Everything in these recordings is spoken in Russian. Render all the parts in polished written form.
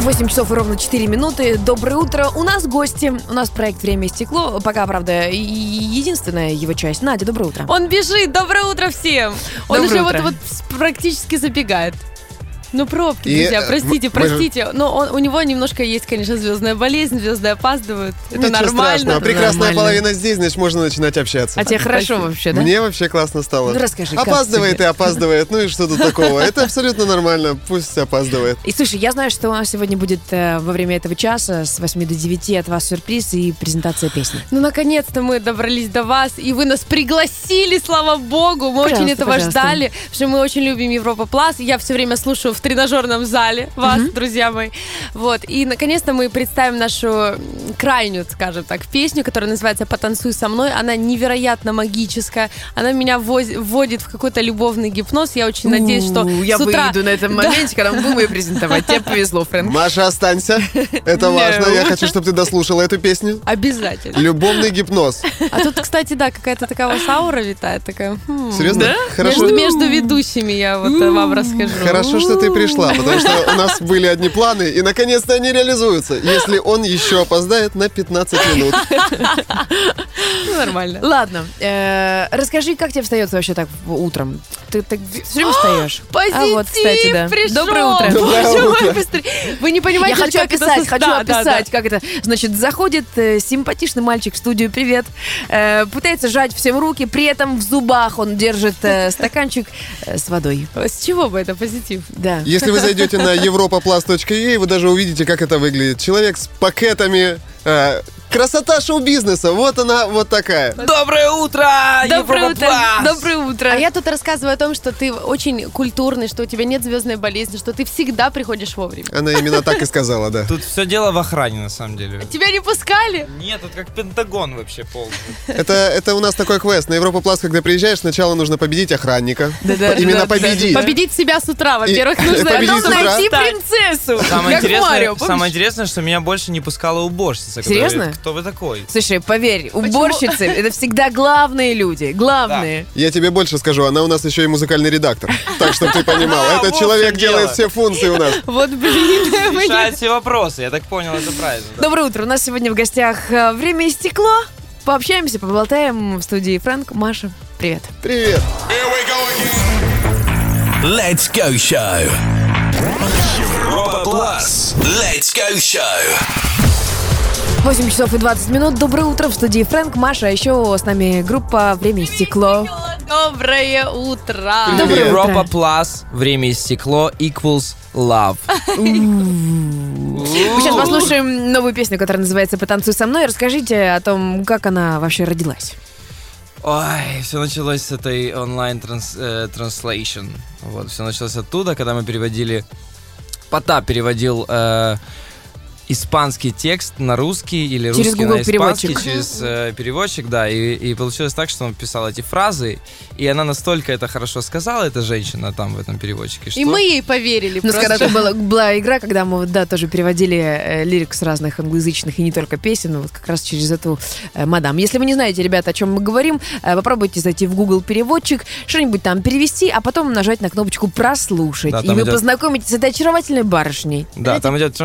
8 часов и ровно 4 минуты. Доброе утро. У нас гости. У нас проект «Время и стекло». Пока, правда, единственная его часть. Надя, доброе утро. Он бежит. Доброе утро всем. Он Доброе уже утро. вот практически забегает. Ну, пробки, друзья, простите. Но у него немножко есть, конечно, звездная болезнь, звезды опаздывают. Это Ничего нормально. страшного. Прекрасная Нормально. половина здесь, значит, можно начинать общаться. А тебе хорошо вообще, да? Мне вообще классно стало. Ну, расскажи, как опаздывает тебе? и опаздывает. Ну и что тут такого? Это абсолютно нормально. Пусть опаздывает. И слушай, я знаю, что у нас сегодня будет во время этого часа с 8 до 9 от вас сюрприз и презентация песни. Ну, наконец-то мы добрались до вас, и вы нас пригласили, слава богу. Мы Пожалуйста, очень этого пожалуйста. ждали, потому что мы очень любим Европа Плас. Я все время слушаю в тренажерном зале вас, друзья мои. Вот. И, наконец-то, мы представим нашу крайнюю, скажем так, песню, которая называется «Потанцуй со мной». Она невероятно магическая. Она меня вводит в какой-то любовный гипноз. Я очень надеюсь, что я с утра... выйду на этом моменте, когда мы будем ее презентовать. Тебе повезло, Фрэнк. Маша, останься. Это важно. Я хочу, чтобы ты дослушала эту песню. Обязательно. Любовный гипноз. А тут, кстати, да, какая-то такая вот аура витает, такая... Серьезно? Да? Хорошо. Между ведущими я вот вам расскажу. Хорошо, что ты пришла, потому что у нас были одни планы, и наконец-то они реализуются, если он еще опоздает на 15 минут. Ну, нормально. Ладно, расскажи, как тебе встается вообще так утром? Ты все время встаешь? Позитив А вот, кстати, да. пришел. Доброе утро. Доброе Боже утро. мой, быстрее. Вы не Я понимаете, хочу как это описать, Да. как это. Значит, заходит симпатичный мальчик в студию, привет, пытается сжать всем руки, при этом в зубах он держит стаканчик с водой. С чего бы это позитив? Да. Если вы зайдете на europaplus.ua, вы даже увидите, как это выглядит. Человек с пакетами. Красота шоу-бизнеса. Вот она, вот такая. Доброе утро, Доброе Европа утро. Плас! Доброе утро. А я тут рассказываю о том, что ты очень культурный, что у тебя нет звездной болезни, что ты всегда приходишь вовремя. Она именно так и сказала, да. Тут все дело в охране, на самом деле. Тебя не пускали? Нет, тут как Пентагон вообще полный. Это у нас такой квест. На Европа Плас, когда приезжаешь, сначала нужно победить охранника. Да-да, Именно да, победить. Победить себя с утра, во-первых, И нужно победить с утра. Найти Так. принцессу. Самое Как Марио, интересное, помнишь? что меня больше не пускала уборщица. которая Серьезно? говорит, кто вы такой? Слушай, поверь, уборщицы — это всегда главные люди. Главные. Я тебе больше скажу, она у нас еще и музыкальный редактор. Так, чтобы ты понимал. А, Этот вот в человек чем делает дело. все функции у нас. Вот, блин. Решает все вопросы, я так понял, это правильно. да. Доброе утро. У нас сегодня в гостях «Время и стекло». Пообщаемся, поболтаем в студии Фрэнк, Маша. Привет. Привет. Let's go show. Европа Плас. Let's go show. 8 часов и 20 минут. Доброе утро в студии Фрэнк, Маша. А еще с нами группа «Время и стекло». Доброе утро. Доброе утро. Европа Плас, время и стекло equals love. Мы сейчас послушаем новую песню, которая называется «Потанцуй со мной». Расскажите о том, как она вообще родилась. Ой, все началось с этой онлайн-транслейшн. Вот, все началось оттуда, когда мы переводили... Потап переводил испанский текст на русский или Через русский Google на испанский переводчик. через переводчик, да, и получилось так, что он писал эти фразы, и она настолько это хорошо сказала, эта женщина там в этом переводчике, что... И мы ей поверили. Ну, просто. когда была игра, когда мы тоже переводили лирик с разных англоязычных и не только песен, вот как раз через эту мадам. Если вы не знаете, ребята, о чем мы говорим, попробуйте зайти в Google переводчик, что-нибудь там перевести, а потом нажать на кнопочку «Прослушать». Да, И там вы идет- познакомитесь с этой очаровательной барышней. Да, там идет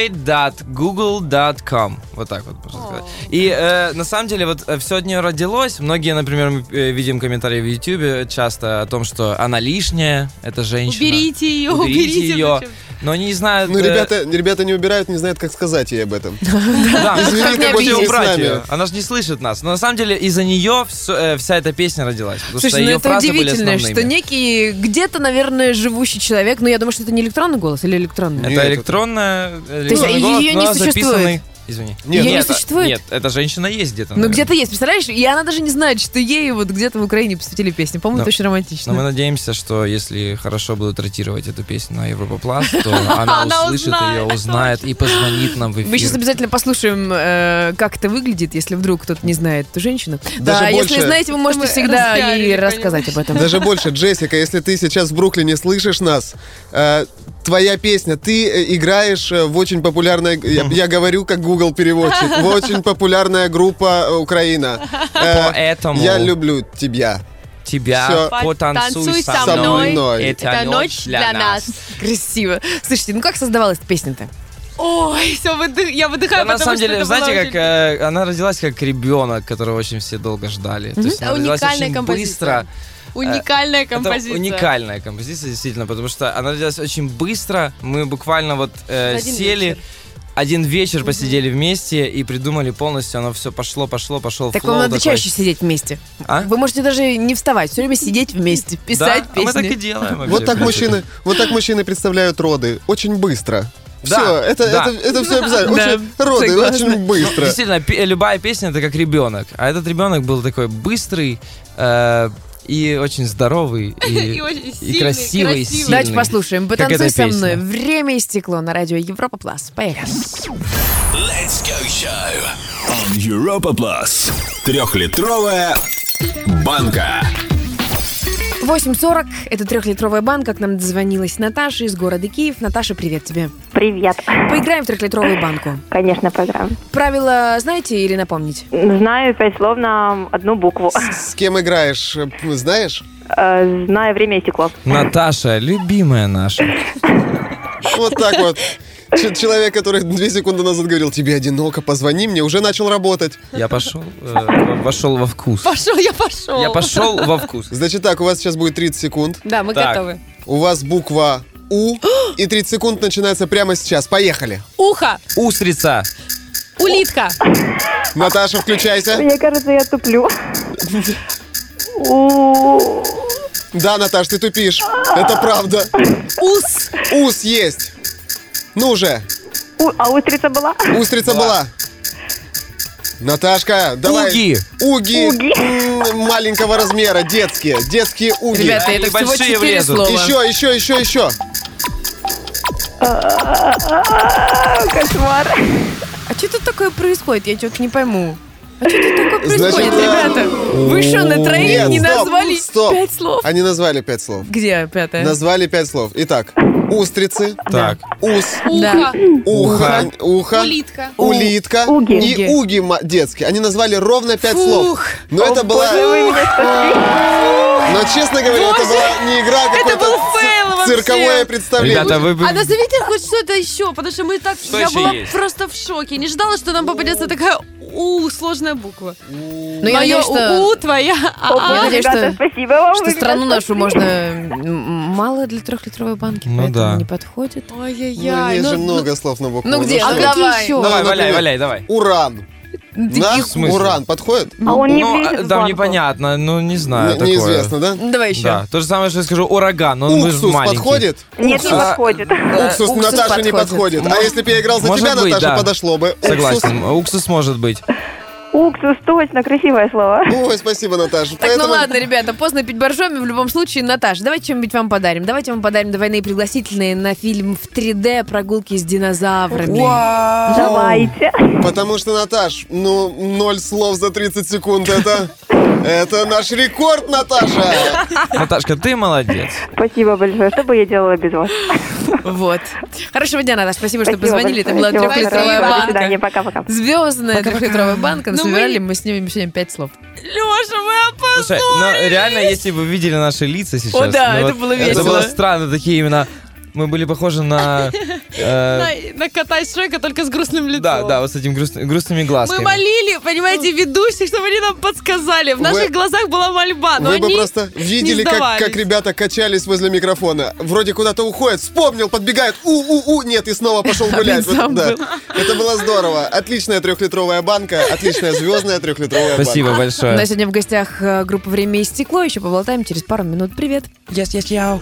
translate.google.com. Вот так вот можно сказать. И на самом деле вот все от нее родилось. Многие, например, мы видим комментарии в YouTube часто о том, что она лишняя, эта женщина. Уберите ее, ее. зачем? Но они не знают... Ну, ребята не убирают, не знают, как сказать ей об этом. Да, Извини, как ты мне больше не с убрать нами. ее? Она же не слышит нас. Но на самом деле из-за нее вся эта песня родилась. Потому что Слушай, ну ее это фразы были удивительно, основными. что некий где-то, наверное, живущий человек, но я думаю, что это не электронный голос или электронный? Нет, Это электронный есть голос, её не но существует? записанный... Извини. Её не существует? Нет, эта женщина есть где-то. Ну, наверное. где-то есть, представляешь? И она даже не знает, что ей вот где-то в Украине посвятили песню. По-моему, это очень романтично. Но мы надеемся, что если хорошо будут ротировать эту песню на Европа Плас, то она Она услышит узнает, ее, узнает и позвонит нам в эфир. Мы сейчас обязательно послушаем, как это выглядит, если вдруг кто-то не знает эту женщину. Даже Да, больше. если знаете, вы можете Мы всегда распиарили, ей рассказать понимаешь? об этом. Даже больше, Джессика, если ты сейчас в Бруклине слышишь нас, твоя песня, ты играешь в очень популярной, я говорю как Google переводчик, в очень популярная группа Украина. Поэтому Я люблю тебя. тебя Всё. потанцуй со мной. мной. Это ночь для нас. Красиво. Слушайте, ну как создавалась эта песня-то? Ой, все, я выдыхаю, На потому самом что деле, это знаете, было как она родилась как ребенок, которого очень все долго ждали. То есть она родилась Уникальная очень композиция. быстро. Уникальная Это композиция. уникальная композиция, действительно, потому что она родилась очень быстро. Мы буквально вот один сели, вечер. один вечер посидели вместе и придумали полностью, оно все пошел Так флоу вам надо такой. чаще сидеть вместе. А? Вы можете даже не вставать, все время сидеть вместе, писать Да, а песни. мы так и делаем. вообще, Вот так в принципе. мужчины представляют роды. Очень быстро. Да, Все, это все обязательно. Да, Очень, роды согласна. очень быстро. Действительно, любая песня это как ребенок. А этот ребенок был такой быстрый и очень здоровый, И очень и сильный, красивый, и красивый. сильный. Давайте послушаем. Как Потанцуй эта со песня. мной. Время и стекло на радио Европа Плас. Поехали. Let's Go Show on Europa Plus. 3-литровая банка. 8:40. Это 3-литровая банка. К нам дозвонилась Наташа из города Киев. Наташа, привет тебе. Привет. Поиграем в 3-литровую банку. Конечно, поиграем. Правила знаете или напомнить? Знаю 5 слов на одну букву. С кем играешь, знаешь? Знаю время и стекло. Наташа, любимая наша. Вот так вот. Человек, который 2 секунды назад говорил, тебе одиноко, позвони мне, уже начал работать. Я пошел, вошел во вкус. Я пошел. Я пошел во вкус. Значит так, у вас сейчас будет 30 секунд. Да, мы Так. готовы. У вас буква У, и 30 секунд начинается прямо сейчас. Поехали. Ухо, Устрица. улитка, Наташа, включайся. Мне кажется, я туплю. У. Да, Наташ, ты тупишь. Это правда. ус, Ус есть. Ну же, А устрица была? устрица была. Наташка, давай. Уги. Уги. Уги. Маленького размера, детские. Детские уги. Ребята, Они это всего большие 4 влезут. слова. Еще. Кошмар. А что тут такое происходит? Я что-то не пойму. А что тут такое Значит, происходит, ребята? Вы что, на троих Нет, не стоп, назвали стоп. 5 слов? Они назвали 5 слов. Где пятое? Назвали 5 слов. Итак, устрицы, Так. ус, ухо, ухо, улитка. улитка Уги. и уги детские. Они назвали ровно 5 слов. Но это была... Боже, вы меня спасли. Но, честно говоря, это была не игра, а был какое-то фейл вообще. цирковое представление. Ребята, вы бы... А назовите хоть что-то еще, потому что мы так... Что я еще была есть? просто в шоке. Не ждала, что нам попадется такая сложная буква. Ну, я Моё надеюсь, что... У, твоя Я надеюсь, Ребята, что- спасибо вам. Что вы страну меня нашу можно мало для 3-литровой банки, Ну поэтому да. не подходит. Ну, Ай-яй-яй. есть же много слов на букву. Ну где? что? Ну какие давай. еще? Давай, например, валяй, давай. Уран. На Таких- смысле? уран подходит? А он не Ну, влезет в там банку. непонятно, ну не знаю такое. Неизвестно, да? Ну, давай еще. Да, то же самое, что я скажу ураган, но он вы же Уксус маленький. подходит? Нет, не Уксус. подходит. Уксус уксус Наташе не подходит. подходит. А если бы я играл за Может тебя, быть, Наташа, да. подошло бы. Уксус. Согласен, уксус может быть. Уксус, точно, красивое слово. Ой, спасибо, Наташа. Так, ну ладно, ребята, поздно пить боржоми. В любом случае, Наташа, давайте что-нибудь вам подарим. Давайте вам подарим двойные пригласительные на фильм в 3D «Прогулки с динозаврами». Давайте. Потому что, Наташ, 0 слов за 30 секунд, это наш рекорд, Наташа. Наташка, ты молодец. Спасибо большое. Что бы я делала без вас? Вот. Хорошего дня, Наташа. Спасибо, что Спасибо позвонили. Это была большое. Всего 3-литровая хорошего. До банка. свидания. Пока-пока. Звездная 3-литровая банка. Ну, Насобирали мы с ними сегодня 5 слов. Леша, мы опоздали. Слушай, ну реально, если бы вы видели наши лица сейчас. О, да, ну, это было Это весело. было странно, такие именно... Мы были похожи на... На кота из Шрека, только с грустным лицом. Да, вот с этими грустными глазками. Мы молили, понимаете, ведущих, чтобы они нам подсказали. В наших глазах была мольба, но Вы бы они просто видели, не как сдавались. ребята качались возле микрофона. Вроде куда-то уходят, вспомнил, подбегает, нет, и снова пошел гулять. Вот, сам да. был. Это было здорово. Отличная 3-литровая банка, отличная звездная 3-литровая банка. Спасибо У нас большое. сегодня в гостях группа «Время и стекло». Еще поболтаем через пару минут. Привет. Европа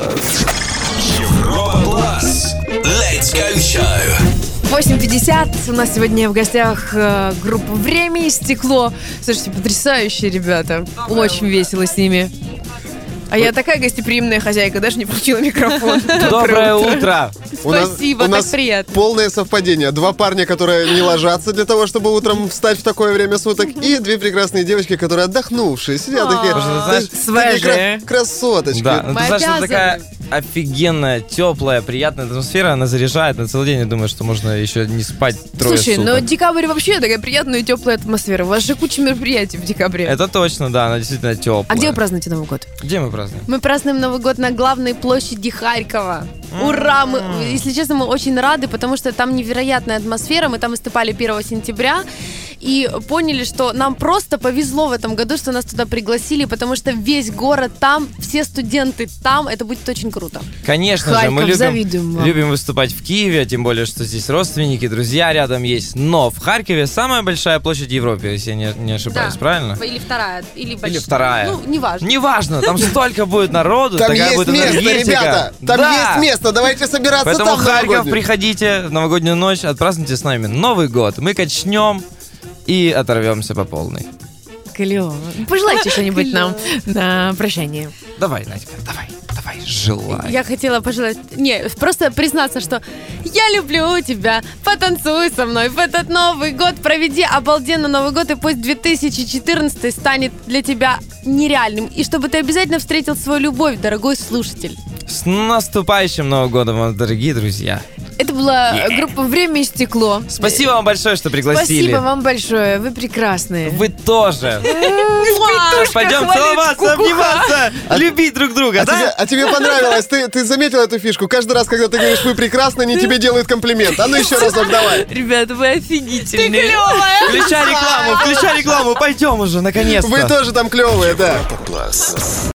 Плас. Let's Go Show. 8:50. У нас сегодня в гостях группа «Время и стекло». Слушайте, потрясающие ребята. Очень весело с ними. А я такая гостеприимная хозяйка, даже не включила микрофон. Доброе утро. Спасибо, у нас так приятно. полное совпадение. 2 парня, которые не ложатся для того, чтобы утром встать в такое время суток, и 2 прекрасные девочки, которые отдохнувшие, сидят такие, Потому что, ты знаешь, такие свежие. красоточки. Да, ну, ты Мы знаешь, что обязаны. такая офигенная, теплая, приятная атмосфера, она заряжает на целый день. Я думаю, что можно еще не спать трое Слушай, суток. но декабрь вообще такая приятная и теплая атмосфера. У вас же куча мероприятий в декабре. Это точно, да, она действительно теплая. А где вы празднуете Новый год? Где мы празднуем? Мы празднуем Новый год на главной площади Харькова. Ура! Мы, если честно, мы очень рады, потому что там невероятная атмосфера. Мы там выступали 1 сентября и поняли, что нам просто повезло в этом году, что нас туда пригласили, потому что весь город там, все студенты там. Это будет очень круто. Конечно же, мы Харьков, завидуем вам. любим выступать в Киеве, тем более, что здесь родственники, друзья рядом есть. Но в Харькове самая большая площадь в Европе, если я не ошибаюсь, Да. правильно? Или вторая, или большая. Или вторая. Ну, неважно. Неважно, там столько будет народу, Там такая есть будет место, энергетика. ребята. Там Да. есть место. Давайте собираться Поэтому там. в Харьков новогоднюю. приходите в новогоднюю ночь, отпразднуйте с нами Новый год. Мы качнем и оторвемся по полной. Клево. Пожелайте что-нибудь нам на прощание. Давай, Надька, давай, желай. Я хотела пожелать... Не, просто признаться, что я люблю тебя, потанцуй со мной в этот Новый год, проведи обалденно Новый год, и пусть 2014 станет для тебя нереальным. И чтобы ты обязательно встретил свою любовь, дорогой слушатель. С наступающим Новым годом, вас, дорогие друзья. Это была группа «Время и стекло». Спасибо вам большое, что пригласили. Спасибо вам большое. Вы прекрасные. Вы тоже. Пойдем хвалит целоваться, кукуха. обниматься, любить друг друга, да? А тебе понравилось? Ты заметил эту фишку? Каждый раз, когда ты говоришь «вы прекрасны», они тебе делают комплимент. А ну еще разок давай. Ребята, вы офигительные. Включай рекламу, пойдем уже, наконец-то. Вы тоже там клевые, да. Европа Плас.